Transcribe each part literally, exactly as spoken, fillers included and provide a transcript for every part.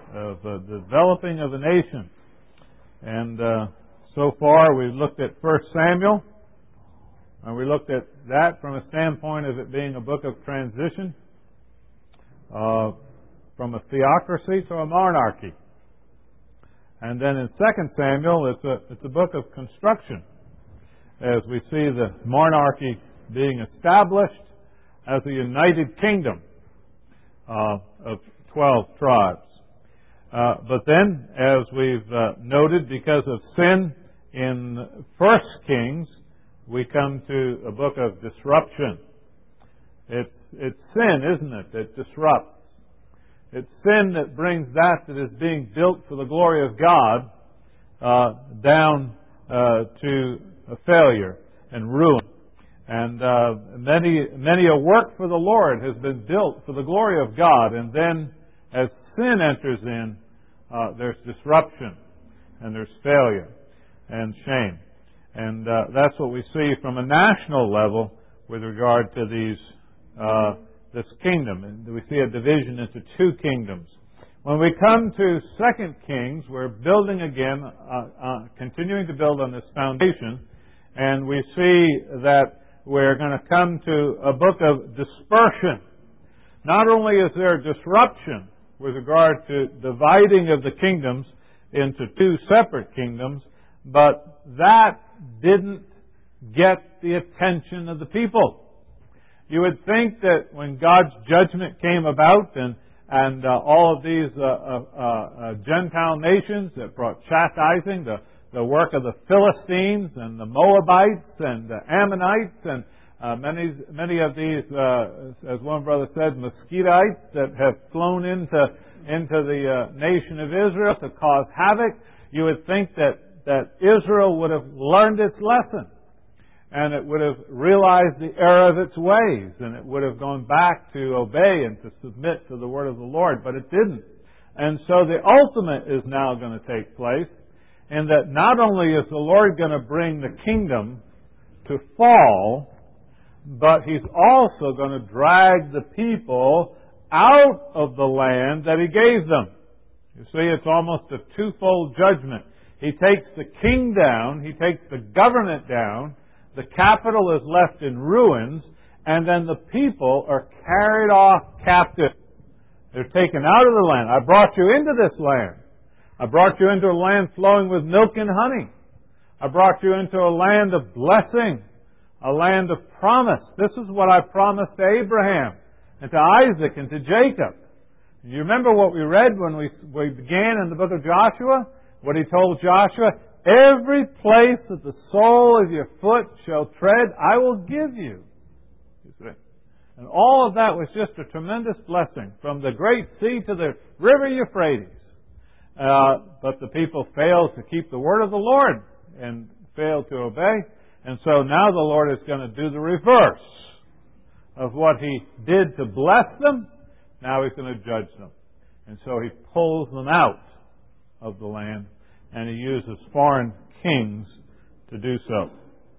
of uh, the developing of the nation. And uh, so far we've looked at First Samuel, and we looked at that from a standpoint of it being a book of transition uh, from a theocracy to a monarchy. And then in Second Samuel, it's a, it's a book of construction, as we see the monarchy being established as a united kingdom uh, of twelve tribes. Uh, but then, as we've uh, noted, because of sin in First Kings, we come to a book of disruption. It's, it's sin, isn't it, that disrupts. It's sin that brings that that is being built for the glory of God uh, down uh, to a failure and ruin. And uh, many, many a work for the Lord has been built for the glory of God, and then as sin enters in, uh, there's disruption, and there's failure, and shame. And uh, that's what we see from a national level with regard to these uh, this kingdom. And we see a division into two kingdoms. When we come to Second Kings, we're building again, uh, uh, continuing to build on this foundation, and we see that we're going to come to a book of dispersion. Not only is there disruption with regard to dividing of the kingdoms into two separate kingdoms, but that didn't get the attention of the people. You would think that when God's judgment came about and and uh, all of these uh, uh, uh, Gentile nations that brought chastising, the, the work of the Philistines and the Moabites and the Ammonites and uh, many many of these, uh, as one brother said, mosquitoites that have flown into into the uh, nation of Israel to cause havoc, you would think that, that Israel would have learned its lesson, and it would have realized the error of its ways, and it would have gone back to obey and to submit to the word of the Lord, but it didn't. And so the ultimate is now going to take place, in that not only is the Lord going to bring the kingdom to fall, but He's also going to drag the people out of the land that He gave them. You see, it's almost a twofold judgment. He takes the king down, He takes the government down, the capital is left in ruins, and then the people are carried off captive. They're taken out of the land. I brought you into this land. I brought you into a land flowing with milk and honey. I brought you into a land of blessing, a land of promise. This is what I promised to Abraham and to Isaac and to Jacob. You remember what we read when we, we began in the book of Joshua? What He told Joshua? Every place that the sole of your foot shall tread, I will give you. You see? And all of that was just a tremendous blessing, from the great sea to the river Euphrates. Uh, but the people failed to keep the word of the Lord and failed to obey. And so now the Lord is going to do the reverse of what He did to bless them. Now He's going to judge them. And so He pulls them out of the land, and He uses foreign kings to do so.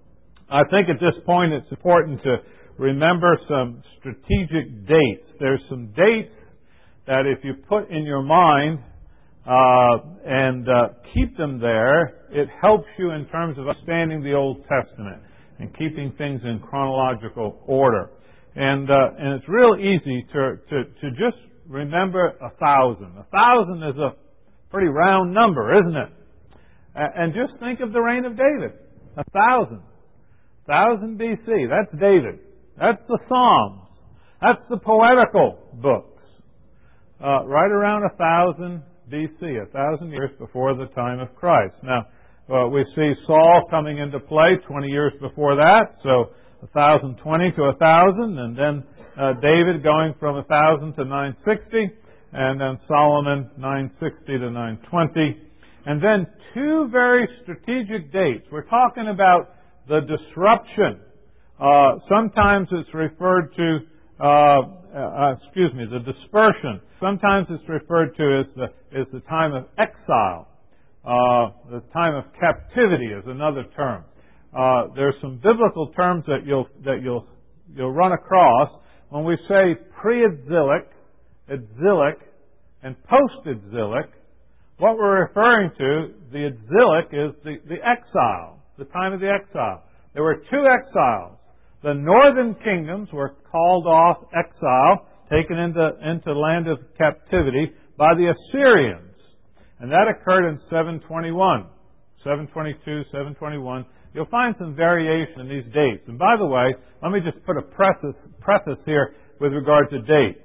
I think at this point it's important to remember some strategic dates. There's some dates that if you put in your mind uh, and uh, keep them there, it helps you in terms of understanding the Old Testament and keeping things in chronological order. And uh, and it's real easy to, to, to just remember a thousand. A thousand is a pretty round number, isn't it? And just think of the reign of David. A thousand. Thousand B C. That's David. That's the Psalms. That's the poetical books. Uh, right around a thousand B C, a thousand years before the time of Christ. Now, uh, we see Saul coming into play twenty years before that, so a thousand twenty to a thousand, and then uh, David going from a thousand to nine sixty, and then Solomon nine sixty to nine twenty. And then two very strategic dates. We're talking about the disruption. Uh, sometimes it's referred to, uh, uh, excuse me, the dispersion. Sometimes it's referred to as the, as the time of exile. Uh, the time of captivity is another term. Uh, there's some biblical terms that you'll that you'll you'll run across when we say pre-exilic, exilic, and post-exilic, what we're referring to, the exilic, is the, the exile, the time of the exile. There were two exiles. The northern kingdoms were called off exile, taken into, into land of captivity by the Assyrians. And that occurred in seven twenty-one. seven twenty-two, seven twenty-one. You'll find some variation in these dates. And by the way, let me just put a preface, preface here with regard to dates.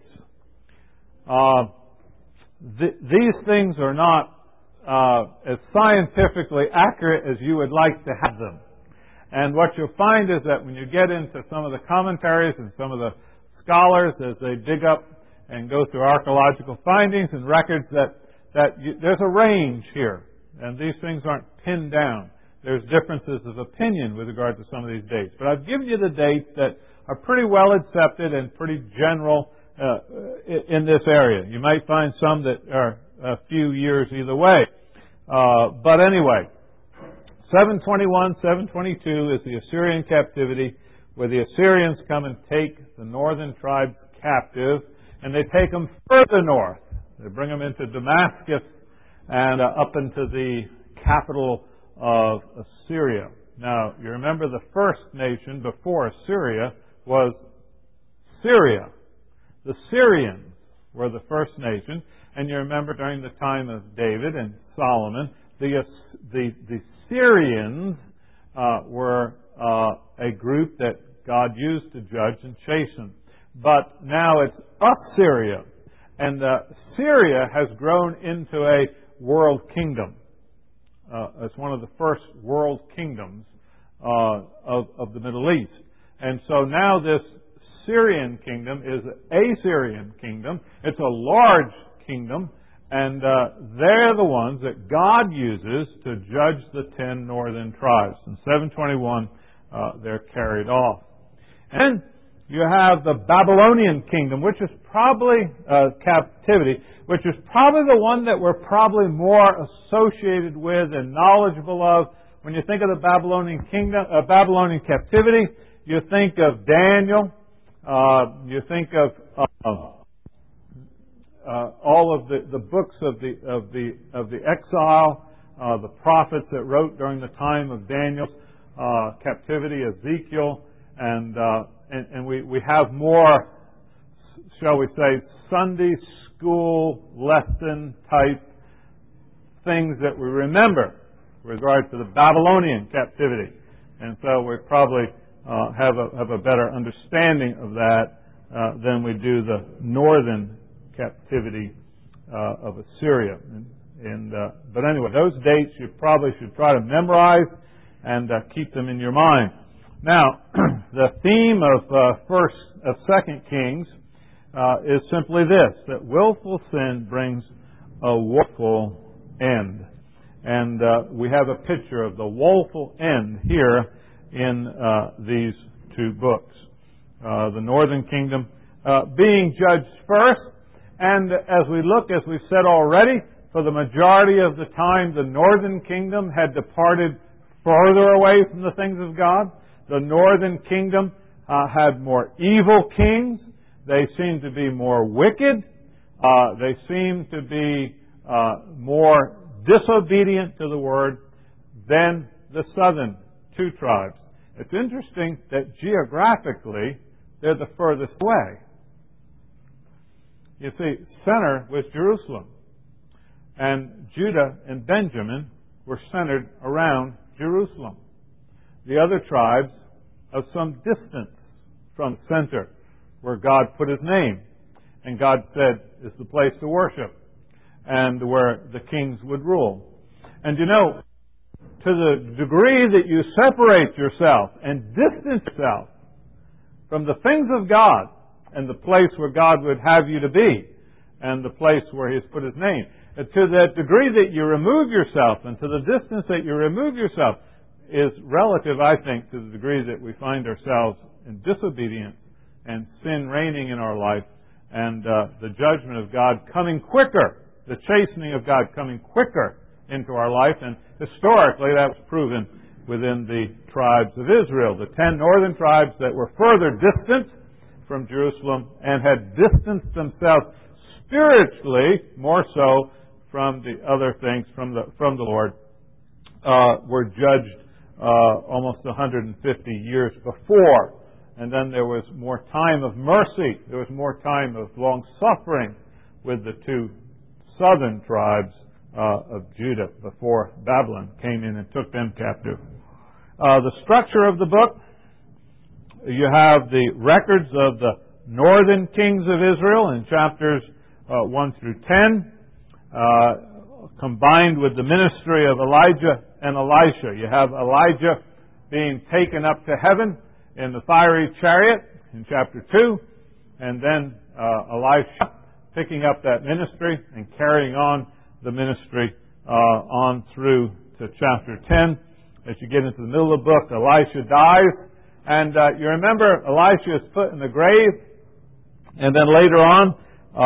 Uh, th- these things are not uh, as scientifically accurate as you would like to have them. And what you'll find is that when you get into some of the commentaries and some of the scholars, as they dig up and go through archaeological findings and records, that, that you, there's a range here. And these things aren't pinned down. There's differences of opinion with regard to some of these dates. But I've given you the dates that are pretty well accepted and pretty general uh, in this area. You might find some that are a few years either way. Uh, but anyway, seven twenty-one, seven twenty-two is the Assyrian captivity, where the Assyrians come and take the northern tribes captive, and they take them further north. They bring them into Damascus and uh, up into the capital of Assyria. Now, you remember the first nation before Assyria was Syria. The Syrians were the first nation, and you remember during the time of David and Solomon, the the, the Syrians uh, were uh, a group that God used to judge and chasten. But now it's Assyria, and uh, Syria has grown into a world kingdom. Uh, it's one of the first world kingdoms uh, of, of the Middle East. And so now this Syrian kingdom is a Syrian kingdom. It's a large kingdom, and uh, they're the ones that God uses to judge the ten northern tribes. In seven twenty-one, uh, they're carried off. And you have the Babylonian kingdom, which is probably uh, captivity, which is probably the one that we're probably more associated with and knowledgeable of. When you think of the Babylonian kingdom, uh, Babylonian captivity, you think of Daniel. Uh, you think of uh, uh, all of the, the books of the of the of the exile, uh, the prophets that wrote during the time of Daniel's uh, captivity, Ezekiel, and uh, and, and we, we have more, shall we say, Sunday school lesson type things that we remember with regard to the Babylonian captivity. And so we probably uh, have a have a better understanding of that uh, than we do the northern captivity uh, of Assyria. And, and uh, but anyway, those dates you probably should try to memorize and uh, keep them in your mind. Now, the theme of uh, first of Second Kings uh, is simply this: that willful sin brings a woeful end. And uh, we have a picture of the woeful end here in uh, these two books. Uh, the northern kingdom uh, being judged first, and as we look, as we've said already, for the majority of the time the northern kingdom had departed further away from the things of God. The northern kingdom uh, had more evil kings. They seemed to be more wicked. Uh, they seemed to be uh, more disobedient to the word than the southern two tribes. It's interesting that geographically they're the furthest away. You see, center was Jerusalem, and Judah and Benjamin were centered around Jerusalem. The other tribes of some distance from the center where God put His name, and God said is the place to worship, and where the kings would rule. And you know, to the degree that you separate yourself and distance yourself from the things of God and the place where God would have you to be and the place where He has put His name, to that degree that you remove yourself and to the distance that you remove yourself is relative, I think, to the degree that we find ourselves in disobedience and sin reigning in our life and uh, the judgment of God coming quicker, the chastening of God coming quicker into our life. And historically that was proven within the tribes of Israel, the ten northern tribes that were further distant from Jerusalem and had distanced themselves spiritually, more so from the other things from the from the Lord, uh, were judged uh, almost one hundred fifty years before. And then there was more time of mercy. There was more time of long suffering with the two southern tribes uh, of Judah before Babylon came in and took them captive. Uh, the structure of the book, you have the records of the northern kings of Israel in chapters uh, one through ten, uh, combined with the ministry of Elijah and Elisha. You have Elijah being taken up to heaven in the fiery chariot in chapter two, and then uh, Elisha picking up that ministry and carrying on the ministry uh, on through to chapter ten. As you get into the middle of the book, Elisha dies, and uh, you remember Elisha is put in the grave, and then later on,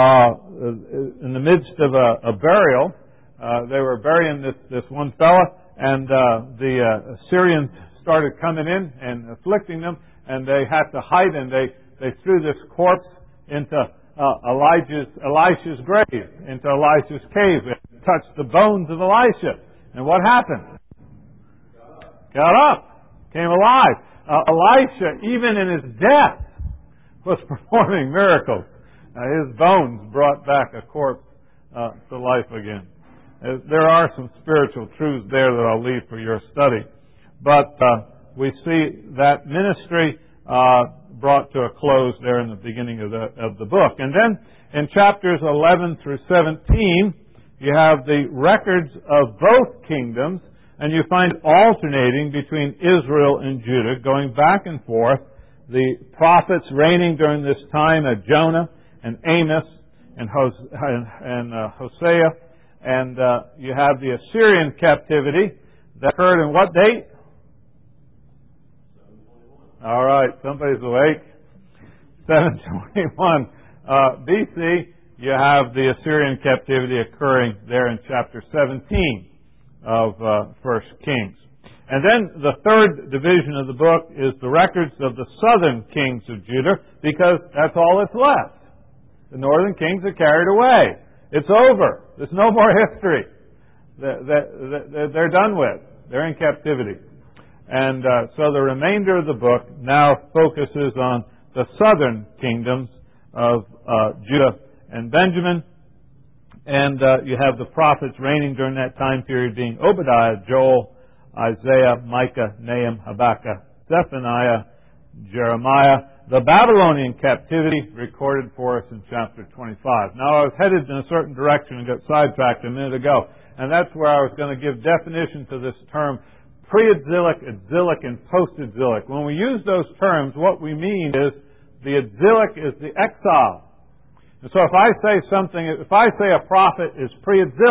uh, in the midst of a, a burial, uh, they were burying this, this one fella, and uh, the uh, Assyrians started coming in and afflicting them, and they had to hide, and they, they threw this corpse into uh, Elijah's, Elisha's grave, into Elisha's cave. It touched the bones of Elisha. And what happened? Got up. Came alive. Uh, Elisha, even in his death, was performing miracles. Uh, his bones brought back a corpse uh, to life again. Uh, there are some spiritual truths there that I'll leave for your study. But uh, we see that ministry uh, brought to a close there in the beginning of the of the book. And then in chapters eleven through seventeen, you have the records of both kingdoms, and you find alternating between Israel and Judah, going back and forth. The prophets reigning during this time are Jonah and Amos and, Hos- and, and uh, Hosea. And uh, you have the Assyrian captivity that occurred in what date? All right, somebody's awake. seven twenty-one uh, B C. You have the Assyrian captivity occurring there in chapter seventeen of uh, First Kings. And then the third division of the book is the records of the southern kings of Judah, because that's all that's left. The northern kings are carried away. It's over. There's no more history. They're done with. They're in captivity. And uh, so the remainder of the book now focuses on the southern kingdoms of uh, Judah and Benjamin. And uh, you have the prophets reigning during that time period being Obadiah, Joel, Isaiah, Micah, Nahum, Habakkuk, Zephaniah, Jeremiah. The Babylonian captivity recorded for us in chapter twenty-five. Now, I was headed in a certain direction and got sidetracked a minute ago, and that's where I was going to give definition to this term pre-exilic, exilic, and post-exilic. When we use those terms, what we mean is the exilic is the exile. And so if I say something, if I say a prophet is pre-exilic,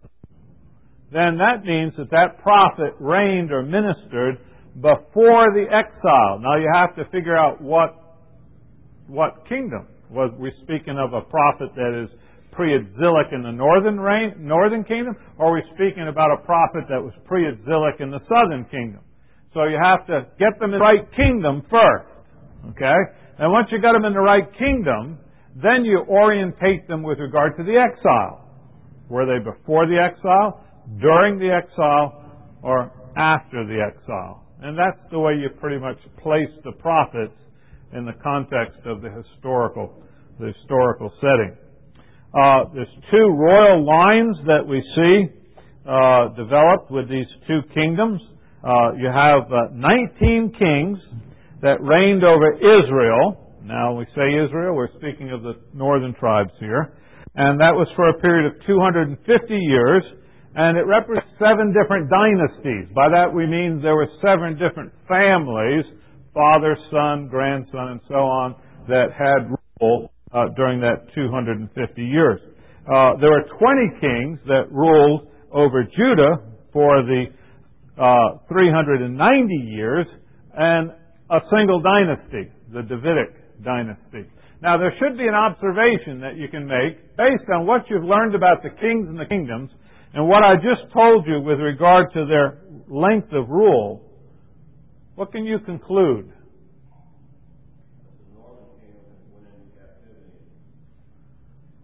then that means that that prophet reigned or ministered before the exile. Now you have to figure out what what kingdom. Was we speaking of a prophet that is pre-exilic in the northern reign, northern kingdom, or are we speaking about a prophet that was pre-exilic in the southern kingdom? So you have to get them in the right kingdom first. Okay? And once you got them in the right kingdom, then you orientate them with regard to the exile. Were they before the exile, during the exile, or after the exile? And that's the way you pretty much place the prophets in the context of the historical, the historical setting. Uh, there's two royal lines that we see uh, developed with these two kingdoms. Uh, you have uh, nineteen kings that reigned over Israel. Now, when we say Israel, we're speaking of the northern tribes here. And that was for a period of two hundred fifty years. And it represents seven different dynasties. By that we mean there were seven different families, father, son, grandson, and so on, that had rule uh, during that two hundred fifty years. Uh, there were twenty kings that ruled over Judah for the uh, three hundred ninety years, and a single dynasty, the Davidic dynasty. Now, there should be an observation that you can make based on what you've learned about the kings and the kingdoms, and what I just told you with regard to their length of rule. What can you conclude?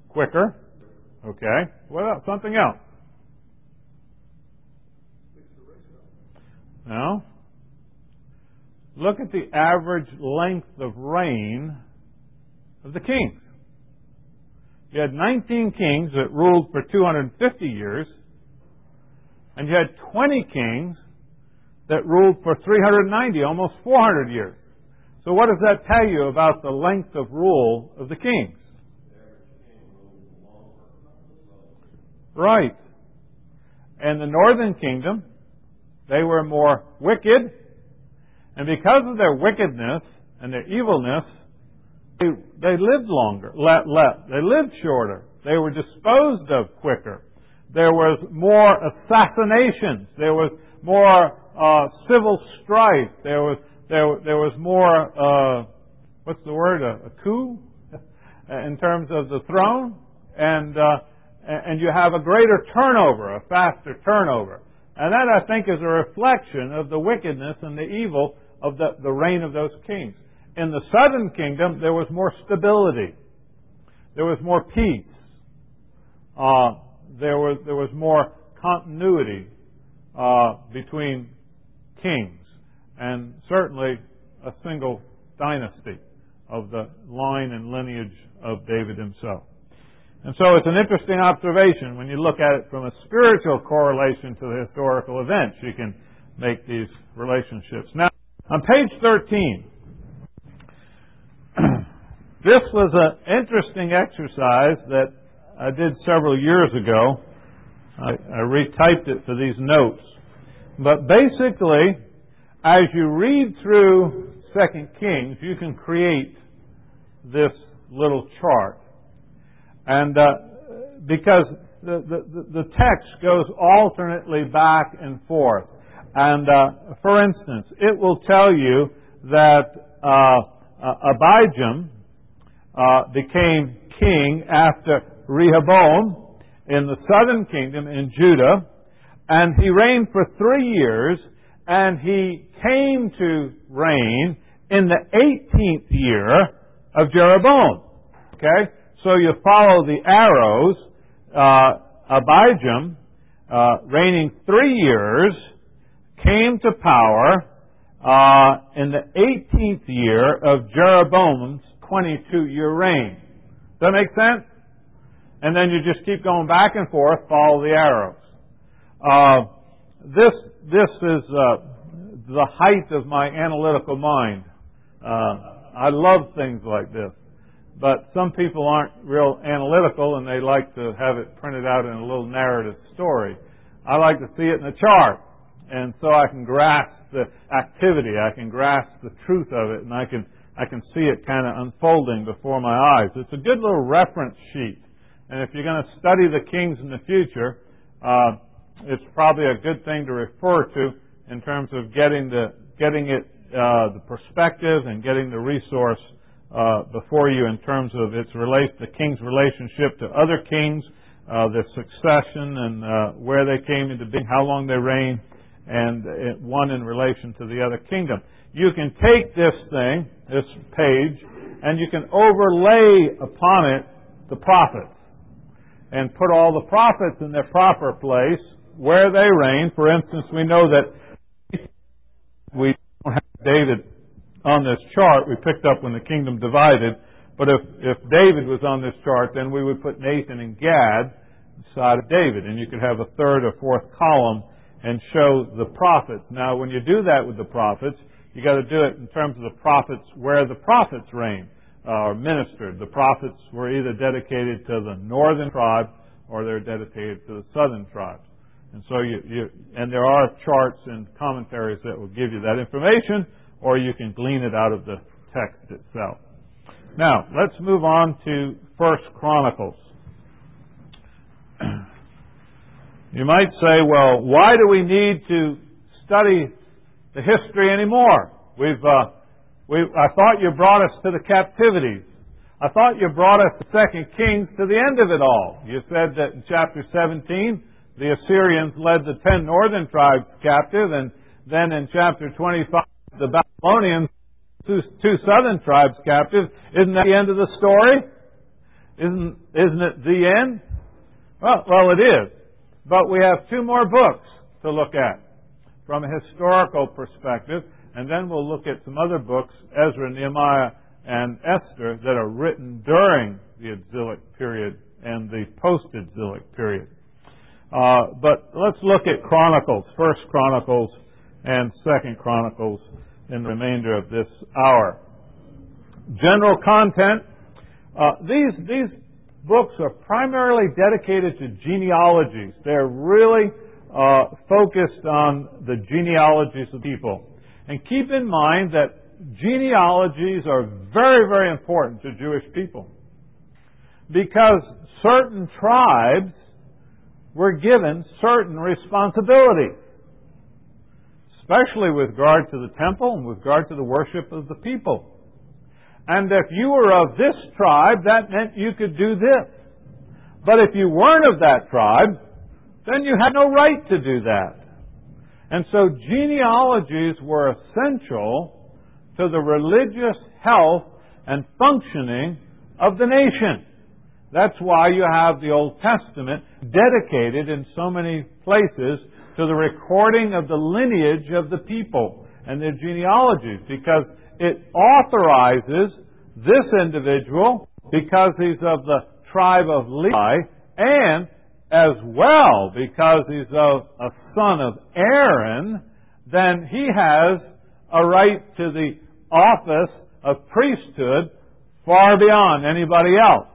Quicker. Okay. What else? Something else? No. Look at the average length of reign of the kings. You had nineteen kings that ruled for two hundred fifty years, and you had twenty kings that ruled for three hundred ninety, almost four hundred years. So what does that tell you about the length of rule of the kings? Right. And the northern kingdom, they were more wicked, and because of their wickedness and their evilness, they, they lived longer. Let, let, they lived shorter. They were disposed of quicker. There was more assassinations. There was more uh, civil strife. There was there there was more uh, what's the word a, a coup in terms of the throne, and uh, and you have a greater turnover, a faster turnover, and that I think is a reflection of the wickedness and the evil of the, the reign of those kings. In the southern kingdom, there was more stability. There was more peace. Uh, there was there was more continuity uh, between kings, and certainly a single dynasty of the line and lineage of David himself. And so it's an interesting observation when you look at it from a spiritual correlation to the historical events. You can make these relationships. Now, on page thirteen, this was an interesting exercise that I did several years ago. I, I retyped it for these notes. But basically, as you read through Second Kings, you can create this little chart. And uh, because the, the, the text goes alternately back and forth. And uh, for instance, it will tell you that uh, Abijam uh, became king after Rehoboam in the southern kingdom in Judah, and he reigned for three years, and he came to reign in the eighteenth year of Jeroboam. Okay? So you follow the arrows. Uh, Abijam, uh, reigning three years, came to power uh, in the eighteenth year of Jeroboam's twenty-two-year reign. Does that make sense? And then you just keep going back and forth, follow the arrows. Uh, this this is uh, the height of my analytical mind. Uh, I love things like this. But some people aren't real analytical, and they like to have it printed out in a little narrative story. I like to see it in a chart, and so I can grasp the activity, I can grasp the truth of it, and I can I can see it kind of unfolding before my eyes. It's a good little reference sheet, and if you're going to study the kings in the future, uh, it's probably a good thing to refer to in terms of getting the getting it uh, the perspective and getting the resource Uh, before you in terms of its relate the king's relationship to other kings, uh, their succession, and uh, where they came into being, how long they reigned, and it, one in relation to the other kingdom. You can take this thing, this page, and you can overlay upon it the prophets, and put all the prophets in their proper place where they reign. For instance, we know that we don't have David on this chart. We picked up when the kingdom divided, but if, if David was on this chart, then we would put Nathan and Gad beside of David, and you could have a third or fourth column and show the prophets. Now, when you do that with the prophets, you got to do it in terms of the prophets where the prophets reigned uh, or ministered. The prophets were either dedicated to the northern tribe or they're dedicated to the southern tribes. And so you, you and there are charts and commentaries that will give you that information, or you can glean it out of the text itself. Now, let's move on to First Chronicles. You might say, well, why do we need to study the history anymore? We've, uh, we I thought you brought us to the captivities. I thought you brought us to Second Kings to the end of it all. You said that in chapter seventeen, the Assyrians led the ten northern tribes captive, and then in chapter twenty-five, the Babylonians, two, two southern tribes captive. Isn't that the end of the story? Isn't, isn't it the end? Well, well, it is. But we have two more books to look at from a historical perspective, and then we'll look at some other books, Ezra, Nehemiah, and Esther, that are written during the exilic period and the post-exilic period. Uh, but let's look at Chronicles, First Chronicles and Second Chronicles in the remainder of this hour. General content. Uh, these these books are primarily dedicated to genealogies. They're really uh, focused on the genealogies of people. And keep in mind that genealogies are very, very important to Jewish people, because certain tribes were given certain responsibilities, especially with regard to the temple and with regard to the worship of the people. And if you were of this tribe, that meant you could do this. But if you weren't of that tribe, then you had no right to do that. And so genealogies were essential to the religious health and functioning of the nation. That's why you have the Old Testament dedicated in so many places to the recording of the lineage of the people and their genealogies, because it authorizes this individual because he's of the tribe of Levi, and as well because he's of a son of Aaron, then he has a right to the office of priesthood far beyond anybody else.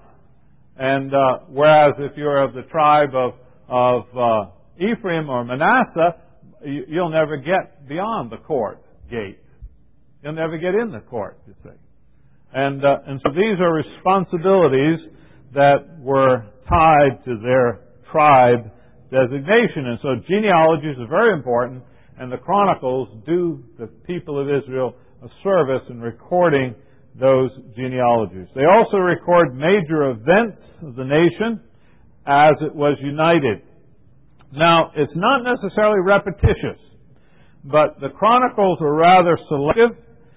And uh, whereas if you're of the tribe of, of uh, Ephraim or Manasseh, you, you'll never get beyond the court gate. You'll never get in the court, you see. And, uh, and so these are responsibilities that were tied to their tribe designation. And so genealogies are very important, and the Chronicles do the people of Israel a service in recording those genealogies. They also record major events of the nation as it was united. Now, it's not necessarily repetitious, but the Chronicles are rather selective,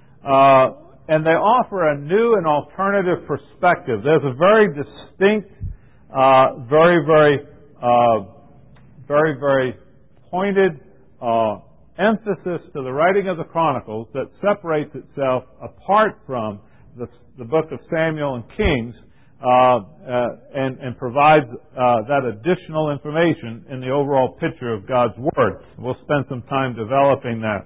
uh, and they offer a new and alternative perspective. There's a very distinct, uh, very, very, uh, very, very pointed uh, emphasis to the writing of the Chronicles that separates itself apart from the, the book of Samuel and Kings, uh, uh, and, and provides uh, that additional information in the overall picture of God's Word. We'll spend some time developing that.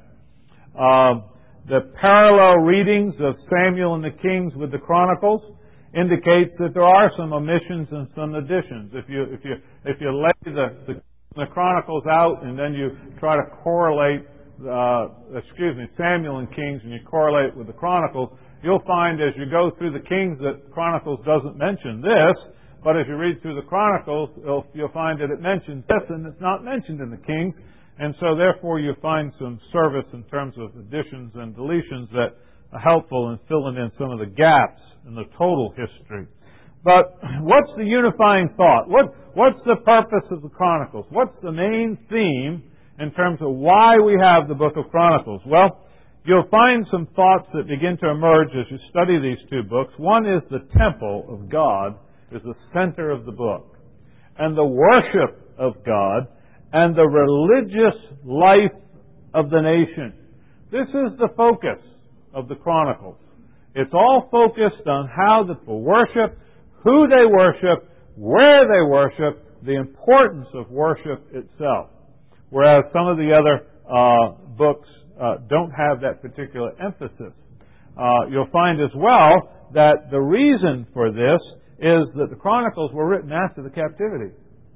Uh, the parallel readings of Samuel and the Kings with the Chronicles indicates that there are some omissions and some additions. If you if you if you lay the, the, the Chronicles out and then you try to correlate, uh, excuse me, Samuel and Kings, and you correlate with the Chronicles, you'll find as you go through the Kings that Chronicles doesn't mention this, but as you read through the Chronicles, you'll, you'll find that it mentions this and it's not mentioned in the Kings. And so therefore you find some service in terms of additions and deletions that are helpful in filling in some of the gaps in the total history. But what's the unifying thought? What, what's the purpose of the Chronicles? What's the main theme in terms of why we have the book of Chronicles? Well, you'll find some thoughts that begin to emerge as you study these two books. One is the temple of God is the center of the book, and the worship of God and the religious life of the nation. This is the focus of the Chronicles. It's all focused on how the people worship, who they worship, where they worship, the importance of worship itself. Whereas some of the other uh, books uh, don't have that particular emphasis. Uh, you'll find as well that the reason for this is that the Chronicles were written after the captivity.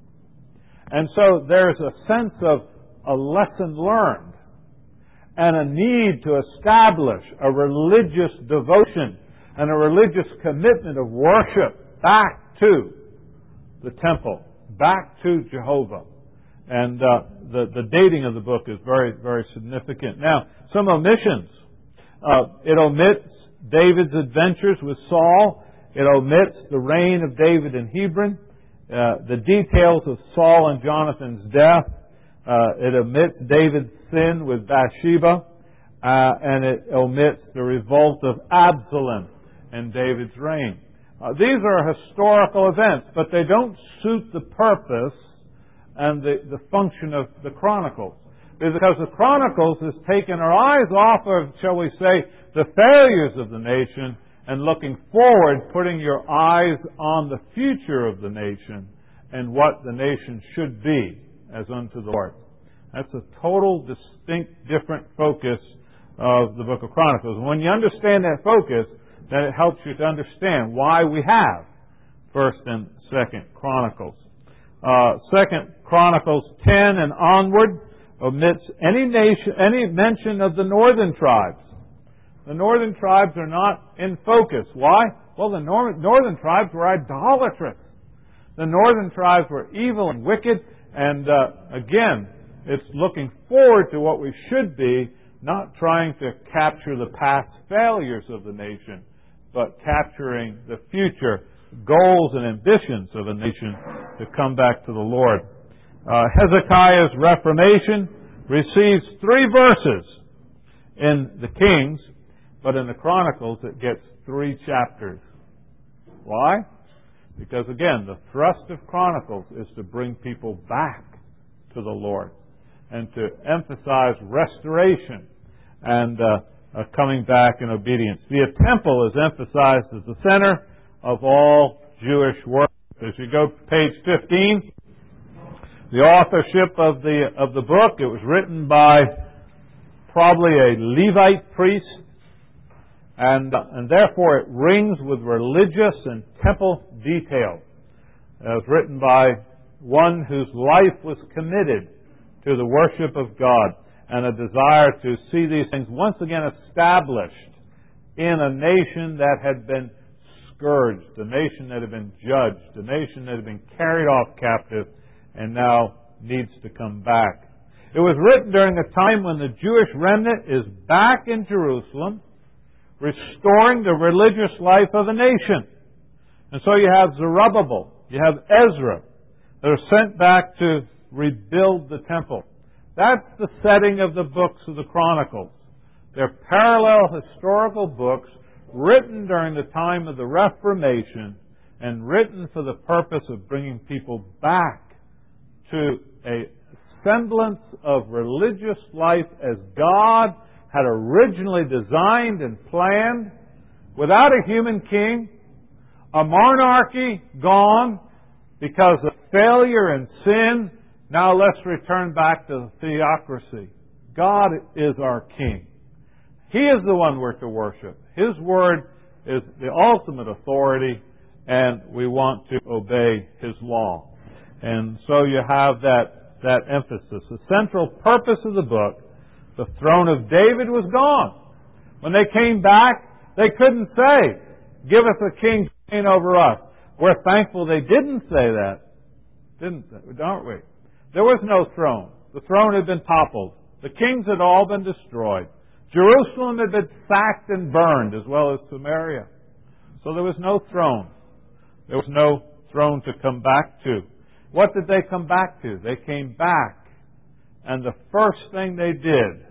And so there's a sense of a lesson learned and a need to establish a religious devotion and a religious commitment of worship back to the temple, back to Jehovah. And uh, the, the dating of the book is very, very significant. Now, some omissions. Uh, it omits David's adventures with Saul. It omits the reign of David in Hebron, uh, the details of Saul and Jonathan's death. Uh, it omits David's sin with Bathsheba, uh, and it omits the revolt of Absalom and David's reign. Uh, these are historical events, but they don't suit the purpose and the, the function of the Chronicles. Because the Chronicles has taken our eyes off of, shall we say, the failures of the nation and looking forward, putting your eyes on the future of the nation and what the nation should be as unto the Lord. That's a total, distinct, different focus of the book of Chronicles. And when you understand that focus, then it helps you to understand why we have First and Second Chronicles. Uh, Second Chronicles ten and onward omits any nation, any mention of the northern tribes. The northern tribes are not in focus. Why? Well, the nor- northern tribes were idolatrous. The northern tribes were evil and wicked, and uh, again, it's looking forward to what we should be, not trying to capture the past failures of the nation, but capturing the future goals and ambitions of a nation to come back to the Lord. Uh, Hezekiah's Reformation receives three verses in the Kings, but in the Chronicles it gets three chapters. Why? Because again, the thrust of Chronicles is to bring people back to the Lord and to emphasize restoration and uh, uh, coming back in obedience. The temple is emphasized as the center of all Jewish worship. As you go to page fifteen, the authorship of the of the book, it was written by probably a Levite priest, and uh, and therefore it rings with religious and temple detail. It was written by one whose life was committed to the worship of God and a desire to see these things once again established in a nation that had been scourged, a nation that had been judged, a nation that had been carried off captive and now needs to come back. It was written during a time when the Jewish remnant is back in Jerusalem, restoring the religious life of a nation. And so you have Zerubbabel, you have Ezra, that are sent back to rebuild the temple. That's the setting of the books of the Chronicles. They're parallel historical books written during the time of the Reformation and written for the purpose of bringing people back to a semblance of religious life as God had originally designed and planned, without a human king, a monarchy gone because of failure and sin. Now let's return back to the theocracy. God is our king. He is the one we're to worship. His word is the ultimate authority, and we want to obey His law. And so you have that, that emphasis. The central purpose of the book, the throne of David was gone. When they came back, they couldn't say, "Give us a king to reign over us." We're thankful they didn't say that. Didn't they? Aren't we? There was no throne. The throne had been toppled. The kings had all been destroyed. Jerusalem had been sacked and burned, as well as Samaria. So there was no throne. There was no throne to come back to. What did they come back to? They came back, and the first thing they did,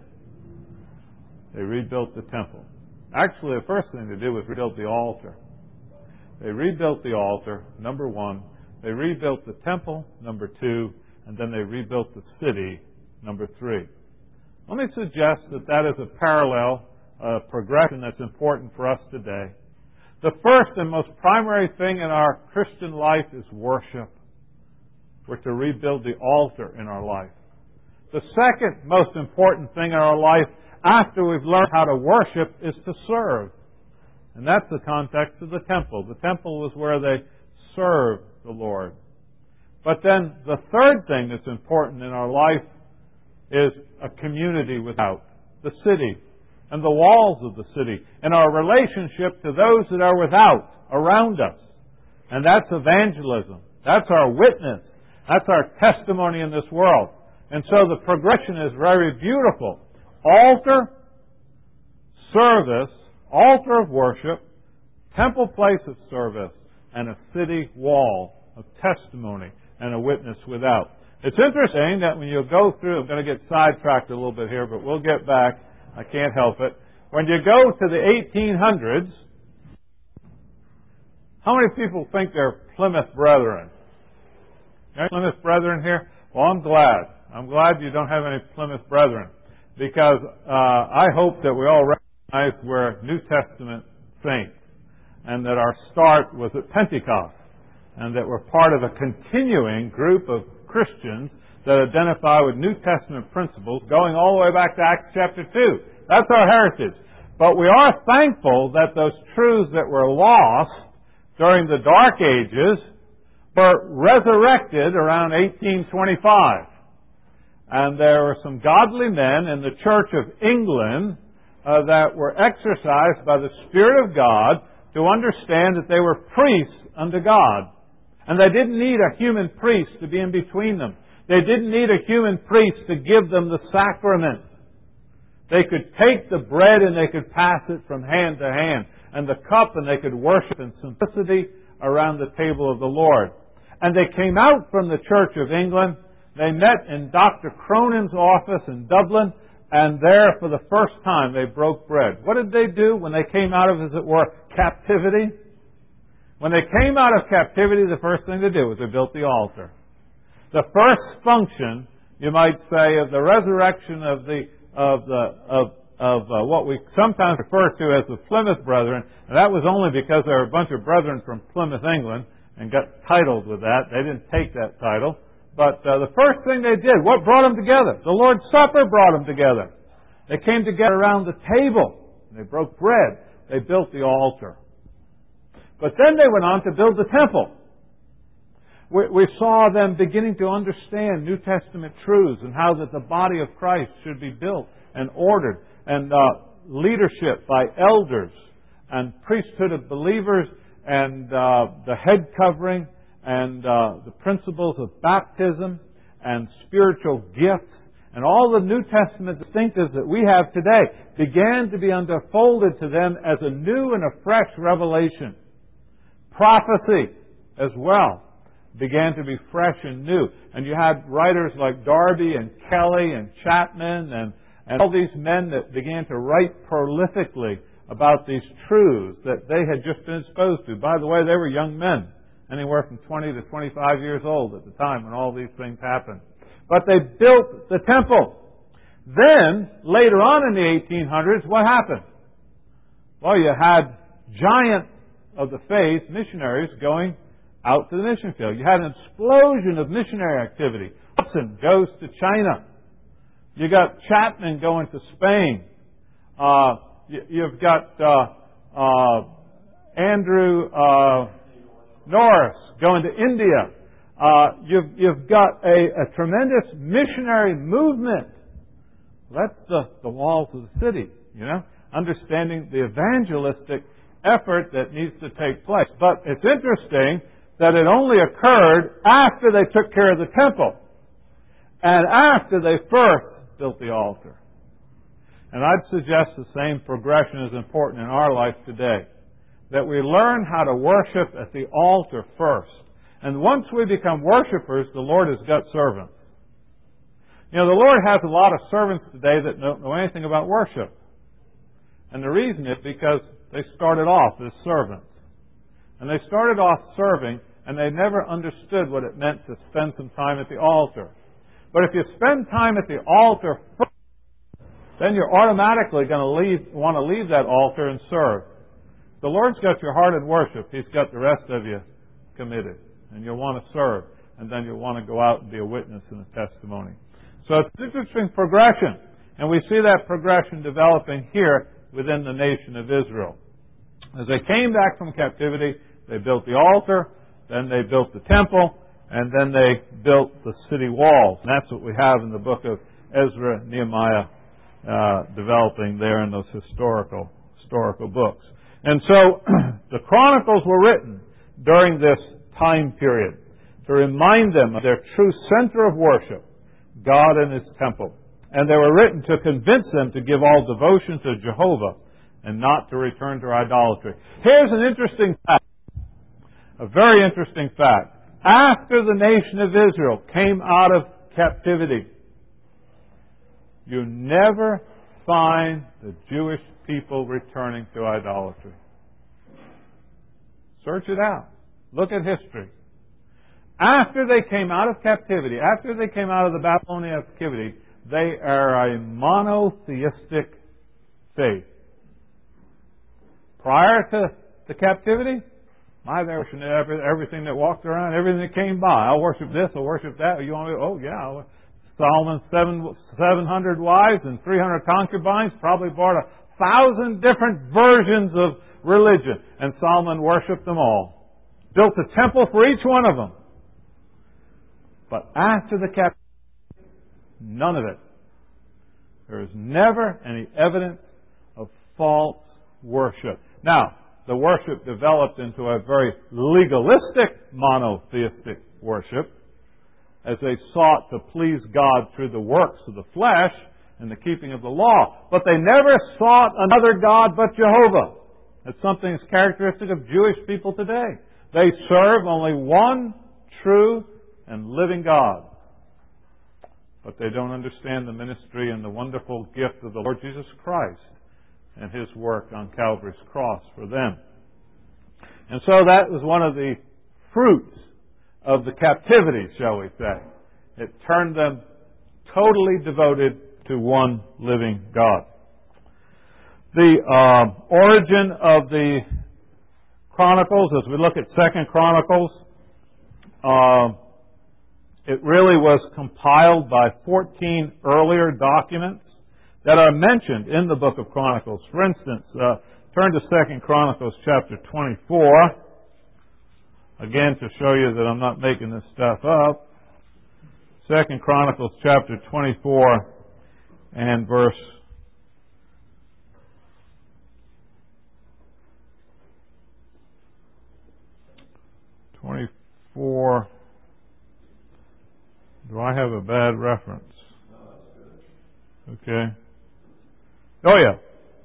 they rebuilt the temple. Actually, the first thing they did was rebuild the altar. They rebuilt the altar, number one. They rebuilt the temple, number two. And then they rebuilt the city, number three. Let me suggest that that is a parallel uh, progression that's important for us today. The first and most primary thing in our Christian life is worship. We're to rebuild the altar in our life. The second most important thing in our life, after we've learned how to worship, is to serve. And that's the context of the temple. The temple was where they served the Lord. But then the third thing that's important in our life is a community without, the city and the walls of the city, and our relationship to those that are without, around us. And that's evangelism. That's our witness. That's our testimony in this world. And so the progression is very beautiful. Altar, service, altar of worship, temple place of service, and a city wall of testimony and a witness without. It's interesting that when you go through, I'm going to get sidetracked a little bit here, but we'll get back. I can't help it. When you go to the eighteen hundreds, How many people think they're Plymouth Brethren? Any Plymouth Brethren here? Well, I'm glad. I'm glad you don't have any Plymouth Brethren, because uh, I hope that we all recognize we're New Testament saints, and that our start was at Pentecost, and that we're part of a continuing group of Christians that identify with New Testament principles going all the way back to Acts chapter two. That's our heritage. But we are thankful that those truths that were lost during the Dark Ages were resurrected around eighteen twenty-five. And there were some godly men in the Church of England uh, that were exercised by the Spirit of God to understand that they were priests unto God. And they didn't need a human priest to be in between them. They didn't need a human priest to give them the sacrament. They could take the bread and they could pass it from hand to hand, and the cup, and they could worship in simplicity around the table of the Lord. And they came out from the Church of England. They met in Doctor Cronin's office in Dublin, and there for the first time they broke bread. What did they do when they came out of, as it were, captivity? When they came out of captivity, the first thing they did was they built the altar. The first function, you might say, of the resurrection of the of the of of uh, what we sometimes refer to as the Plymouth Brethren, and that was only because there were a bunch of brethren from Plymouth, England, and got titled with that. They didn't take that title. But uh, the first thing they did, what brought them together? The Lord's Supper brought them together. They came together around the table. They broke bread. They built the altar. But then they went on to build the temple. We, we saw them beginning to understand New Testament truths and how that the body of Christ should be built and ordered, and uh, leadership by elders and priesthood of believers, and uh, the head covering, and uh, the principles of baptism and spiritual gifts, and all the New Testament distinctives that we have today began to be unfolded to them as a new and a fresh revelation. Prophecy as well began to be fresh and new. And you had writers like Darby and Kelly and Chapman and, and all these men that began to write prolifically about these truths that they had just been exposed to. By the way, they were young men, anywhere from twenty to twenty-five years old at the time when all these things happened. But they built the temple. Then, later on in the eighteen hundreds, what happened? Well, you had giant of the faith missionaries going out to the mission field. You had an explosion of missionary activity. Hudson goes to China. You got Chapman going to Spain. Uh, you, you've got uh, uh, Andrew uh, Norris going to India. Uh, you've, you've got a, a tremendous missionary movement. That's the, the walls of the city, you know, understanding the evangelistic effort that needs to take place. But it's interesting that it only occurred after they took care of the temple and after they first built the altar. And I'd suggest the same progression is important in our life today, that we learn how to worship at the altar first. And once we become worshipers, the Lord has got servants. You know, the Lord has a lot of servants today that don't know anything about worship. And the reason is because they started off as servants. And they started off serving, and they never understood what it meant to spend some time at the altar. But if you spend time at the altar first, then you're automatically going to leave, want to leave that altar and serve. The Lord's got your heart in worship. He's got the rest of you committed. And you'll want to serve. And then you'll want to go out and be a witness and a testimony. So it's an interesting progression. And we see that progression developing here within the nation of Israel. As they came back from captivity, they built the altar, then they built the temple, and then they built the city walls. And that's what we have in the book of Ezra, Nehemiah, uh, developing there in those historical historical books. And so the Chronicles were written during this time period to remind them of their true center of worship, God and His temple. And they were written to convince them to give all devotion to Jehovah and not to return to idolatry. Here's an interesting fact, a very interesting fact. After the nation of Israel came out of captivity, you never find the Jewish people returning to idolatry. Search it out. Look at history. After they came out of captivity, after they came out of the Babylonian captivity, they are a monotheistic faith. Prior to the captivity, my, they worshiped everything that walked around, everything that came by. I'll worship this, I'll worship that. You want me? Oh, yeah. Solomon's seven, seven hundred wives and three hundred concubines probably brought a thousand different versions of religion. And Solomon worshipped them all. Built a temple for each one of them. But after the captivity, none of it. There is never any evidence of false worship. Now, the worship developed into a very legalistic monotheistic worship as they sought to please God through the works of the flesh and the keeping of the law. But they never sought another God but Jehovah. That's something that's characteristic of Jewish people today. They serve only one true and living God. But they don't understand the ministry and the wonderful gift of the Lord Jesus Christ and His work on Calvary's cross for them. And so that was one of the fruits of the captivity, shall we say. It turned them totally devoted to one living God. The uh, origin of the Chronicles, as we look at Second Chronicles, uh, it really was compiled by fourteen earlier documents that are mentioned in the book of Chronicles. For instance, uh, turn to Second Chronicles chapter twenty-four. Again, to show you that I'm not making this stuff up. Second Chronicles chapter twenty-four and verse twenty-four. Do I have a bad reference? Okay. Oh, yeah.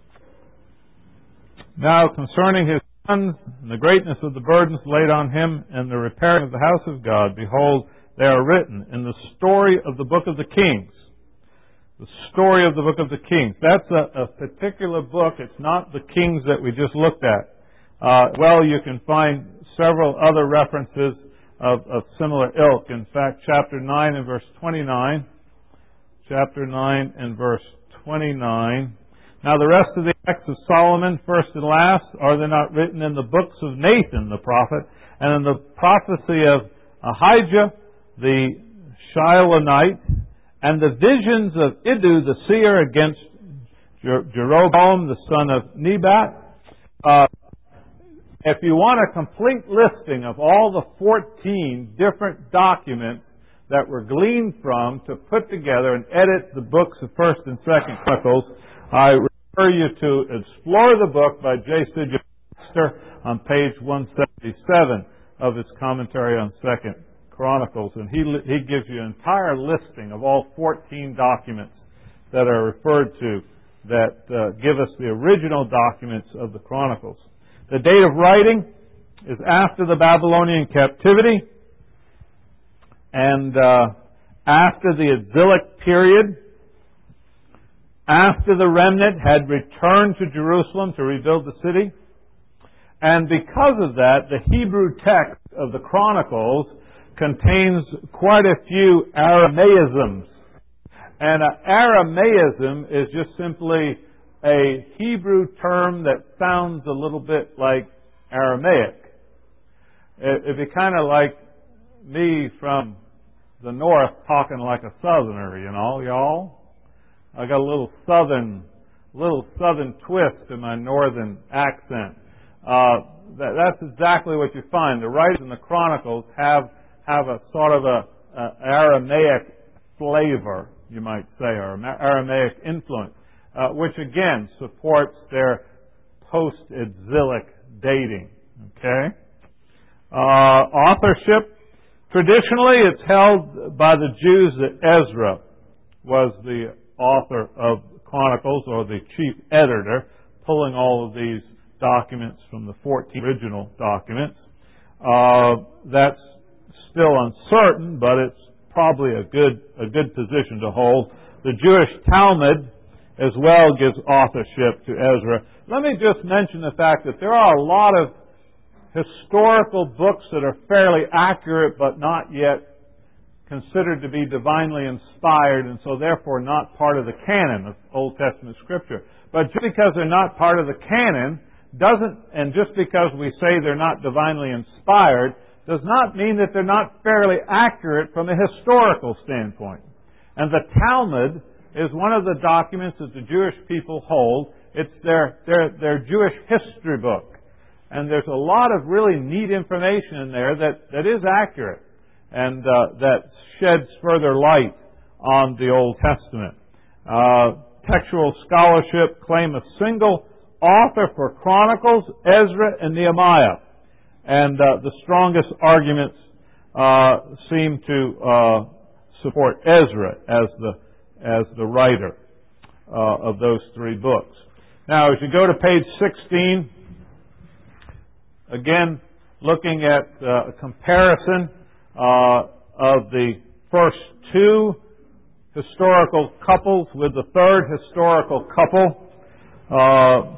Now, concerning his sons and the greatness of the burdens laid on him and the repairing of the house of God, behold, they are written in the story of the book of the Kings. The story of the book of the Kings. That's a, a particular book. It's not the Kings that we just looked at. Uh, well, you can find several other references of, of similar ilk. In fact, chapter nine and verse twenty-nine. Chapter nine and verse twenty-nine. Now the rest of the acts of Solomon, first and last, are they not written in the books of Nathan the prophet, and in the prophecy of Ahijah the Shilonite, and the visions of Iddu the seer against Jer- Jeroboam the son of Nebat? Uh, if you want a complete listing of all the fourteen different documents that were gleaned from to put together and edit the books of First and Second Chronicles, I refer you to Explore the Book by J. Sidgwick Baxter on page one seventy-seven of his commentary on Second Chronicles, and he he gives you an entire listing of all fourteen documents that are referred to that uh, give us the original documents of the Chronicles. The date of writing is after the Babylonian captivity and uh, after the exilic period, after the remnant had returned to Jerusalem to rebuild the city. And because of that, the Hebrew text of the Chronicles contains quite a few Aramaisms. And an Aramaism is just simply a Hebrew term that sounds a little bit like Aramaic. It'd be kind of like me from the north talking like a southerner, you know, y'all. I got a little southern, little southern twist in my northern accent. Uh, that, that's exactly what you find. The writers in the Chronicles have have a sort of a, a Aramaic flavor, you might say, or Aramaic influence, uh, which again supports their post-exilic dating. Okay, uh, authorship. Traditionally, it's held by the Jews that Ezra was the author of Chronicles, or the chief editor, pulling all of these documents from the fourteen original documents. Uh, that's still uncertain, but it's probably a good a good position to hold. The Jewish Talmud as well gives authorship to Ezra. Let me just mention the fact that there are a lot of historical books that are fairly accurate but not yet considered to be divinely inspired, and so therefore not part of the canon of Old Testament Scripture. But just because they're not part of the canon doesn't, and just because we say they're not divinely inspired, does not mean that they're not fairly accurate from a historical standpoint. And the Talmud is one of the documents that the Jewish people hold. It's their, their, their Jewish history book. And there's a lot of really neat information in there that, that is accurate and uh, that sheds further light on the Old Testament. Uh, textual scholarship claim a single author for Chronicles, Ezra, and Nehemiah. And uh, the strongest arguments uh, seem to uh, support Ezra as the as the writer uh, of those three books. Now, as you go to page sixteen, again, looking at uh, a comparison uh, of the first two historical couples with the third historical couple. Uh,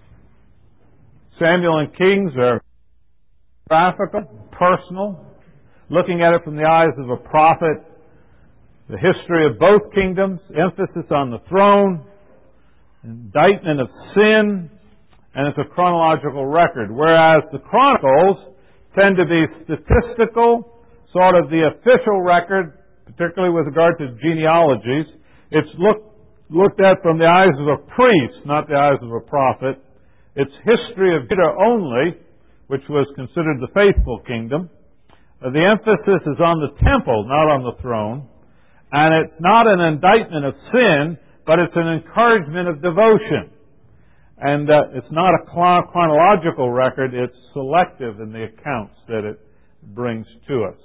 Samuel and Kings are graphical, personal, looking at it from the eyes of a prophet. The history of both kingdoms, emphasis on the throne, indictment of sin, and it's a chronological record. Whereas the Chronicles tend to be statistical, sort of the official record, particularly with regard to genealogies. It's looked, looked at from the eyes of a priest, not the eyes of a prophet. It's history of Judah only, which was considered the faithful kingdom. Uh, the emphasis is on the temple, not on the throne. And it's not an indictment of sin, but it's an encouragement of devotion. And uh, it's not a chronological record, it's selective in the accounts that it brings to us.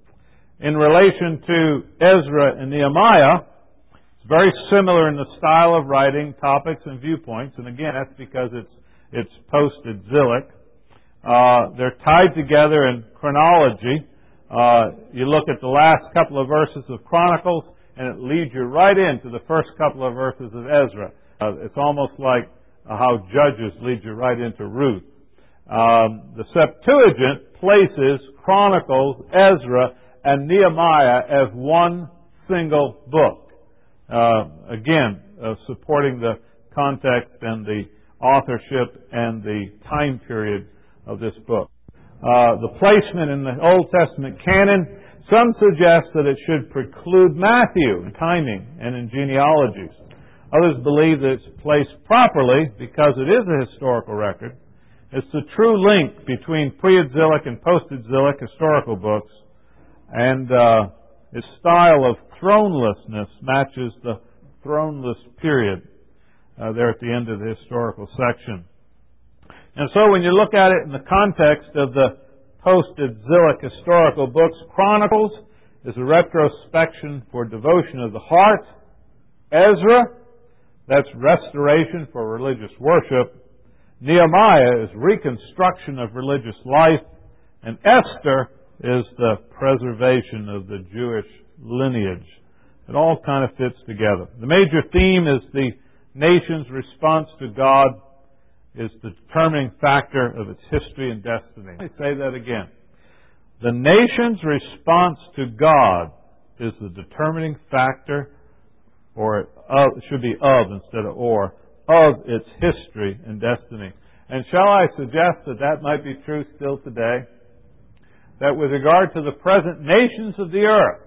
In relation to Ezra and Nehemiah, it's very similar in the style of writing, topics, and viewpoints. And again, that's because it's it's post-exilic. Uh, they're tied together in chronology. Uh, you look at the last couple of verses of Chronicles, and it leads you right into the first couple of verses of Ezra. Uh, it's almost like uh, how Judges lead you right into Ruth. Um, the Septuagint places Chronicles, Ezra, and Nehemiah as one single book. Uh, again, uh, supporting the context and the authorship and the time period of this book. Uh, the placement in the Old Testament canon, some suggest that it should preclude Matthew in timing and in genealogies. Others believe that it's placed properly because it is a historical record. It's the true link between pre-exilic and post-exilic historical books, and uh, its style of thronelessness matches the throneless period uh, there at the end of the historical section. And so when you look at it in the context of the post-exilic historical books, Chronicles is a retrospection for devotion of the heart. Ezra, that's restoration for religious worship. Nehemiah is reconstruction of religious life. And Esther is the preservation of the Jewish lineage. It all kind of fits together. The major theme is the nation's response to God is the determining factor of its history and destiny. Let me say that again. The nation's response to God is the determining factor, or of, it should be of instead of or, of its history and destiny. And shall I suggest that that might be true still today? That with regard to the present nations of the earth,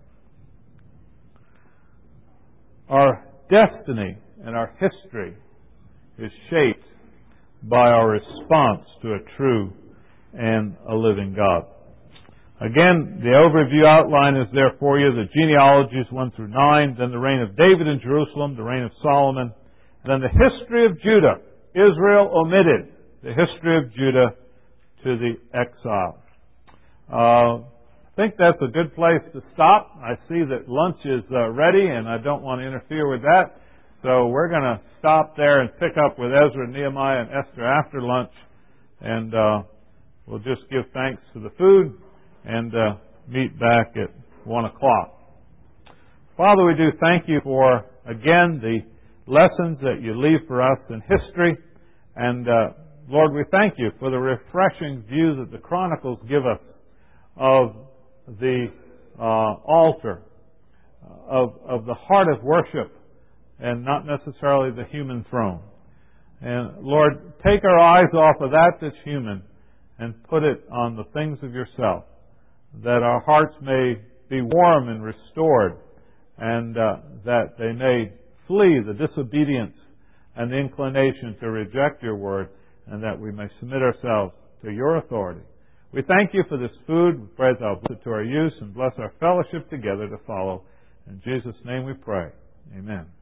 our destiny and our history is shaped by our response to a true and a living God. Again, the overview outline is there for you. The genealogies one through nine, then the reign of David in Jerusalem, the reign of Solomon, and then the history of Judah. Israel omitted. The history of Judah to the exile. Uh, I think that's a good place to stop. I see that lunch is uh, ready, and I don't want to interfere with that. So we're going to stop there and pick up with Ezra, Nehemiah, and Esther after lunch. And uh, we'll just give thanks for the food and uh, meet back at one o'clock. Father, we do thank you for, again, the lessons that you leave for us in history. And uh, Lord, we thank you for the refreshing view that the Chronicles give us of the uh, altar, of, of the heart of worship, and not necessarily the human throne. And Lord, take our eyes off of that that's human and put it on the things of yourself, that our hearts may be warm and restored, and uh, that they may flee the disobedience and the inclination to reject your word, and that we may submit ourselves to your authority. We thank you for this food. We pray that thou bless it to our use and bless our fellowship together to follow. In Jesus' name we pray. Amen.